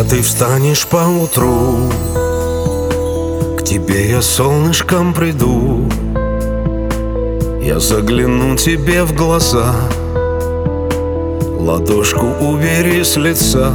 ты встанешь поутру, к тебе я солнышком приду. Я загляну тебе в глаза, ладошку убери с лица.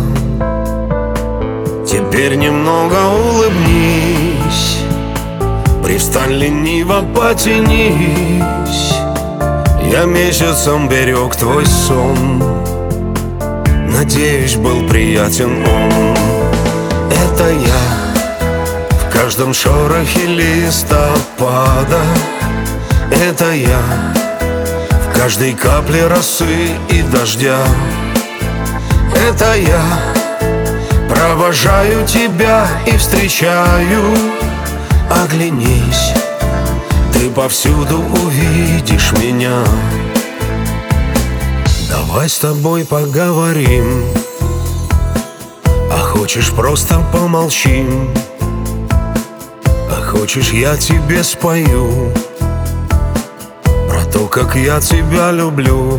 Теперь немного улыбнись, привстань лениво, потянись. Я месяцем берег твой сон, надеюсь, был приятен он. Это я в каждом шорохе листопада. Это я в каждой капле росы и дождя. Это я провожаю тебя и встречаю. Оглянись, ты повсюду увидишь меня. Давай с тобой поговорим, а хочешь просто помолчим, а хочешь я тебе спою про то, как я тебя люблю.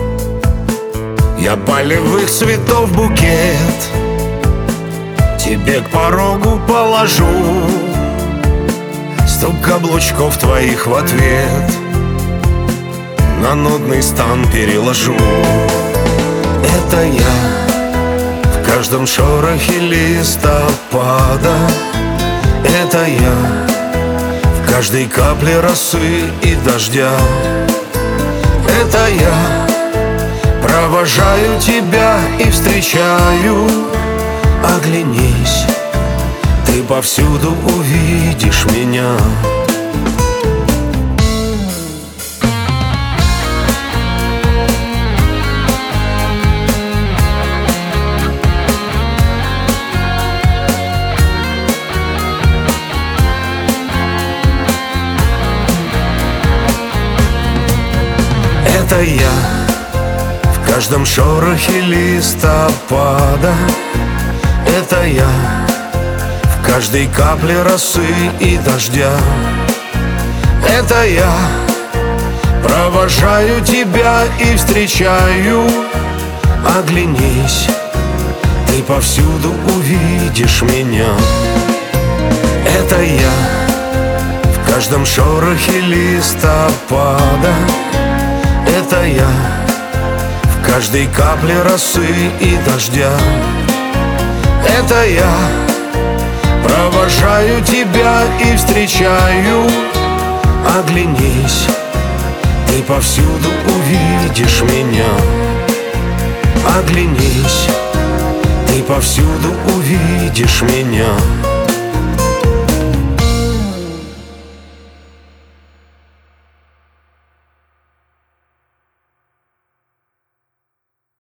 Я полевых цветов букет тебе к порогу положу, стук каблучков твоих в ответ на нудный стан переложу. Это я в каждом шорохе листопада. Это я в каждой капле росы и дождя. Это я провожаю тебя и встречаю. Оглянись, ты повсюду увидишь меня. Это я в каждом шорохе листопада. Это я в каждой капле росы и дождя. Это я провожаю тебя и встречаю. Оглянись, ты повсюду увидишь меня. Это я в каждом шорохе листопада. Это я в каждой капле росы и дождя. Это я провожаю тебя и встречаю. Оглянись, ты повсюду увидишь меня. Оглянись, ты повсюду увидишь меня.